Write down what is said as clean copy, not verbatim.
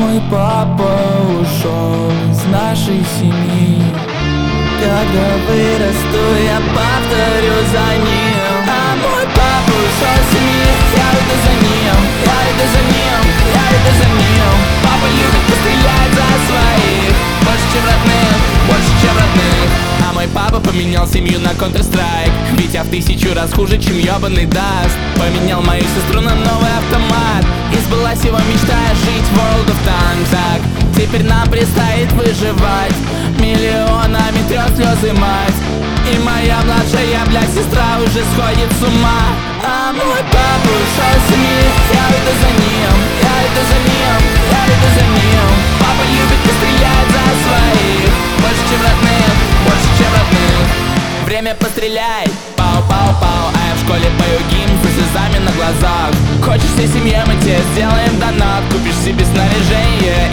мой папа ушел из нашей семьи. Когда вырасту, я повторю за ним. А мой папа ушел из семьи, я иду за ним, я иду за ним, я иду за ним. Папа любит пострелять за своих, больше чем родных, больше чем родных. А мой папа поменял семью на Counter-Strike, ведь я в 1000 раз хуже, чем ёбаный Даст. Поменял мою сестру на новый автомат, и сбылась его мечта жить в World of Tanks. Так, теперь нам предстоит выживать, миллионами трёх слёз и мать. И моя младшая, блядь, сестра уже сходит с ума. А мой папа ушел из семьи, я иду за ним, я иду за ним, я иду за ним. Папа любит пострелять за своих, больше чем родных, больше чем родных. Время пострелять, пау-пау-пау. А я в школе пою гимн со слезами на глазах. Хочешь всей семье, мы тебе сделаем донат. Купишь себе снаряжение